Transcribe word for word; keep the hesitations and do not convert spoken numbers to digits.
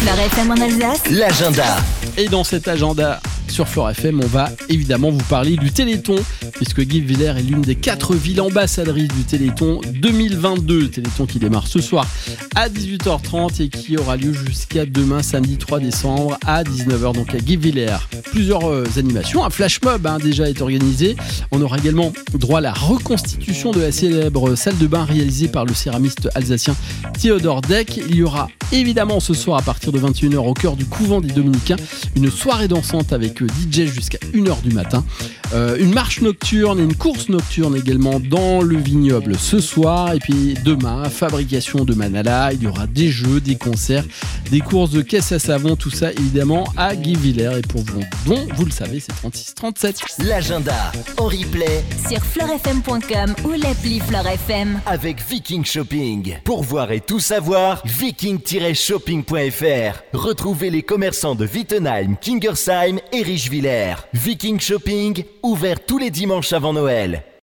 Fleur F M en Alsace, l'agenda. Et dans cet agenda sur Fleur F M, on va évidemment vous parler du Téléthon, puisque Guebwiller est l'une des quatre villes ambassadrices du Téléthon deux mille vingt-deux. Téléthon qui démarre ce soir à dix-huit heures trente et qui aura lieu jusqu'à demain, samedi trois décembre à dix-neuf heures, donc à Guebwiller. Plusieurs euh, animations, un flash mob hein, déjà est organisé. On aura également droit à la reconstitution de la célèbre salle de bain réalisée par le céramiste alsacien Théodore Deck. Il y aura évidemment ce soir à partir de vingt et une heures au cœur du couvent des Dominicains une soirée dansante avec D J jusqu'à une heure du matin. Euh, une marche nocturne et une course nocturne également dans le vignoble ce soir. Et puis demain, fabrication de manala, il y aura des jeux, des concerts, des courses de caisse à savon, tout ça évidemment à Guebwiller. Et pour vous, dont vous le savez, c'est trente-six trente-sept. L'agenda en replay sur fleur f m point com ou l'appli Fleur F M. avec Viking Shopping. Pour voir et tout savoir, viking tiret shopping point f r. Retrouvez les commerçants de Wittenheim, Kingersheim et Richwiller. Viking Shopping, ouvert tous les dimanches avant Noël.